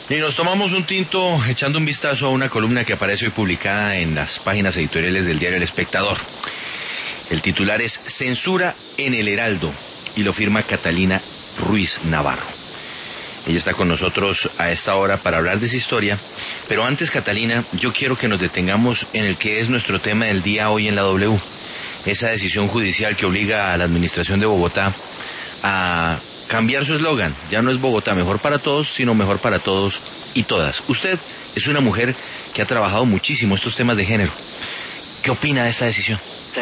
Y nos tomamos un tinto echando un vistazo a una columna que aparece hoy publicada en las páginas editoriales del diario El Espectador. El titular es Censura en el Heraldo y lo firma Catalina Ruiz Navarro. Ella está con nosotros a esta hora para hablar de esa historia, pero antes, Catalina, yo quiero que nos detengamos en el que es nuestro tema del día hoy en la W. Esa decisión judicial que obliga a la administración de Bogotá a cambiar su eslogan. Ya no es Bogotá mejor para todos, sino mejor para todos y todas. Usted es una mujer que ha trabajado muchísimo estos temas de género. ¿Qué opina de esta decisión?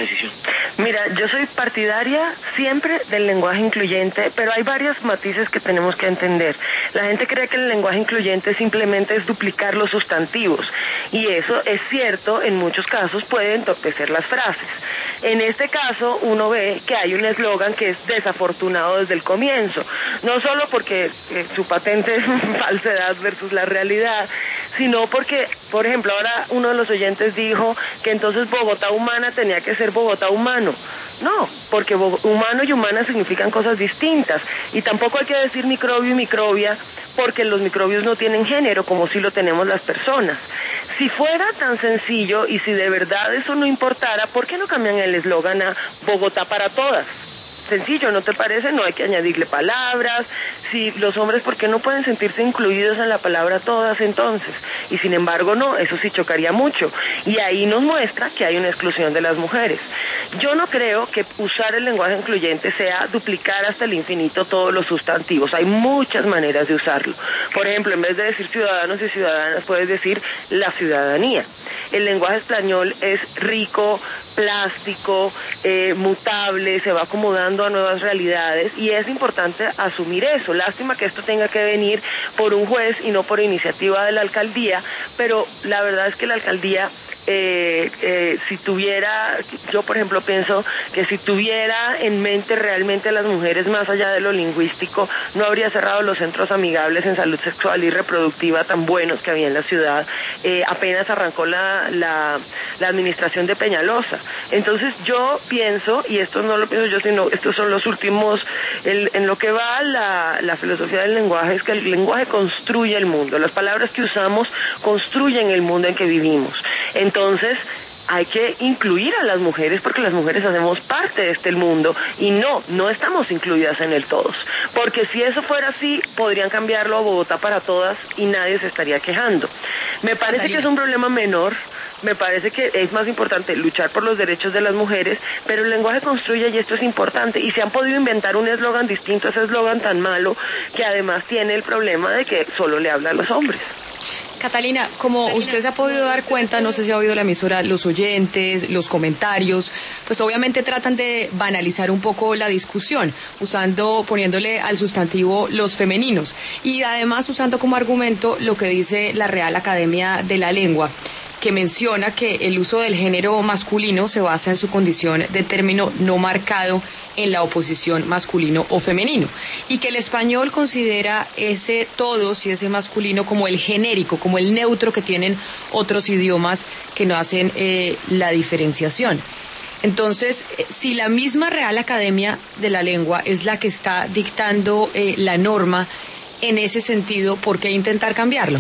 Mira, yo soy partidaria siempre del lenguaje incluyente, pero hay varios matices que tenemos que entender. La gente cree que el lenguaje incluyente simplemente es duplicar los sustantivos, y eso es cierto, en muchos casos puede entorpecer las frases. En este caso, uno ve que hay un eslogan que es desafortunado desde el comienzo, no solo porque su patente es falsedad versus la realidad, sino porque, por ejemplo, ahora uno de los oyentes dijo que entonces Bogotá humana tenía que ser Bogotá humano. No, porque humano y humana significan cosas distintas, y tampoco hay que decir microbio y microbia, porque los microbios no tienen género como sí lo tenemos las personas. Si fuera tan sencillo y si de verdad eso no importara, ¿por qué no cambian el eslogan a Bogotá para todas? Sencillo, ¿no te parece? No hay que añadirle palabras. Si los hombres, ¿por qué no pueden sentirse incluidos en la palabra todas entonces? Y sin embargo no, eso sí chocaría mucho. Y ahí nos muestra que hay una exclusión de las mujeres. Yo no creo que usar el lenguaje incluyente sea duplicar hasta el infinito todos los sustantivos. Hay muchas maneras de usarlo. Por ejemplo, en vez de decir ciudadanos y ciudadanas, puedes decir la ciudadanía. El lenguaje español es rico, plástico, mutable, se va acomodando a nuevas realidades, y es importante asumir eso. Lástima que esto tenga que venir por un juez y no por iniciativa de la alcaldía, pero la verdad es que la alcaldía si tuviera, yo por ejemplo pienso que si tuviera en mente realmente a las mujeres más allá de lo lingüístico, no habría cerrado los centros amigables en salud sexual y reproductiva tan buenos que había en la ciudad. Apenas arrancó la administración de Peñalosa. Entonces yo pienso, y esto no lo pienso yo, sino estos son los últimos, en lo que va la filosofía del lenguaje, es que el lenguaje construye el mundo. Las palabras que usamos construyen el mundo en que vivimos. Entonces, hay que incluir a las mujeres, porque las mujeres hacemos parte de este mundo y no estamos incluidas en el todos. Porque si eso fuera así, podrían cambiarlo a Bogotá para todas y nadie se estaría quejando. Me parece que es un problema menor. Me parece que es más importante luchar por los derechos de las mujeres, pero el lenguaje construye y esto es importante. Y se han podido inventar un eslogan distinto a ese eslogan tan malo, que además tiene el problema de que solo le habla a los hombres. Catalina, como usted se ha podido dar cuenta, no sé si ha oído la emisora, los oyentes, los comentarios, pues obviamente tratan de banalizar un poco la discusión, poniéndole al sustantivo los femeninos, y además usando como argumento lo que dice la Real Academia de la Lengua, que menciona que el uso del género masculino se basa en su condición de término no marcado en la oposición masculino o femenino, y que el español considera ese todos y ese masculino como el genérico, como el neutro que tienen otros idiomas que no hacen la diferenciación. Entonces, si la misma Real Academia de la Lengua es la que está dictando la norma en ese sentido, ¿por qué intentar cambiarlo?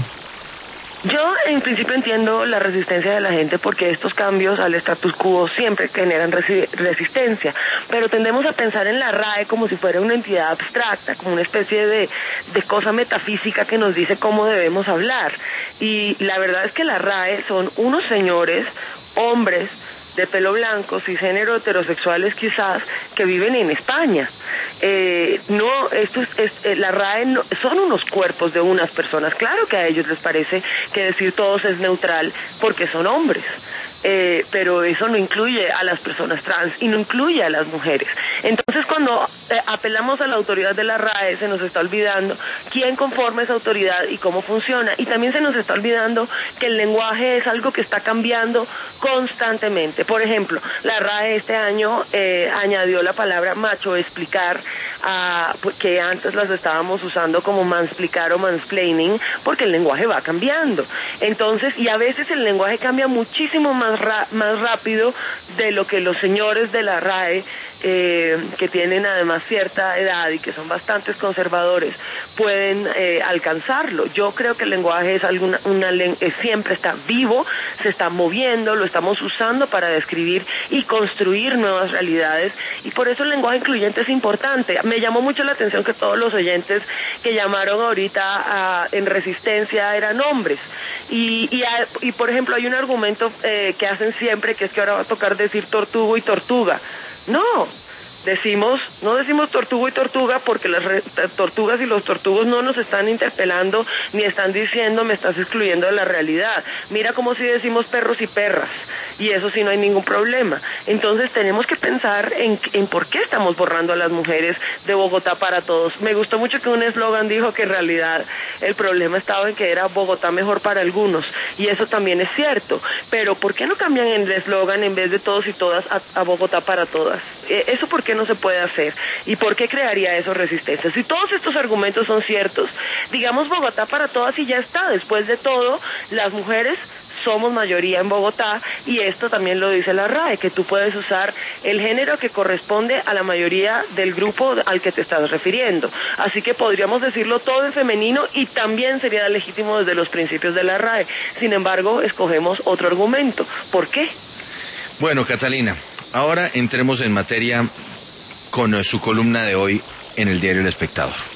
Yo en principio entiendo la resistencia de la gente, porque estos cambios al status quo siempre generan resistencia, pero tendemos a pensar en la RAE como si fuera una entidad abstracta, como una especie de cosa metafísica que nos dice cómo debemos hablar. Y la verdad es que la RAE son unos señores, hombres, de pelo blanco, cisgénero, heterosexuales quizás, que viven en España. La RAE son unos cuerpos de unas personas. Claro que a ellos les parece que decir todos es neutral porque son hombres. Pero eso no incluye a las personas trans y no incluye a las mujeres. Entonces, cuando apelamos a la autoridad de la RAE, se nos está olvidando quién conforma esa autoridad y cómo funciona. Y también se nos está olvidando que el lenguaje es algo que está cambiando constantemente. Por ejemplo, la RAE este año añadió la palabra macho explicar, que antes las estábamos usando como mansplicar o mansplaining, porque el lenguaje va cambiando. Entonces, y a veces el lenguaje cambia muchísimo más rápido de lo que los señores de la RAE que tienen además cierta edad y que son bastantes conservadores, pueden alcanzarlo. Yo creo que el lenguaje es siempre está vivo, se está moviendo, lo estamos usando para describir y construir nuevas realidades, y por eso el lenguaje incluyente es importante. Me llamó mucho la atención que todos los oyentes que llamaron ahorita en Resistencia eran hombres, y por ejemplo hay un argumento que hacen siempre, que es que ahora va a tocar decir tortugo y tortuga. No decimos tortugo y tortuga porque las tortugas y los tortugos no nos están interpelando ni están diciendo me estás excluyendo de la realidad. Mira como si decimos perros y perras, y eso sí no hay ningún problema. Entonces tenemos que pensar en por qué estamos borrando a las mujeres de Bogotá para todos. Me gustó mucho que un eslogan dijo que en realidad el problema estaba en que era Bogotá mejor para algunos, y eso también es cierto, pero ¿por qué no cambian el eslogan en vez de todos y todas a Bogotá para todas? ¿Eso por qué no se puede hacer? ¿Y por qué crearía eso Resistencia? Si todos estos argumentos son ciertos, digamos Bogotá para todas y ya está. Después de todo, las mujeres somos mayoría en Bogotá, y esto también lo dice la RAE, que tú puedes usar el género que corresponde a la mayoría del grupo al que te estás refiriendo. Así que podríamos decirlo todo en femenino y también sería legítimo desde los principios de la RAE. Sin embargo, escogemos otro argumento. ¿Por qué? Bueno, Catalina, ahora entremos en materia con su columna de hoy en el diario El Espectador.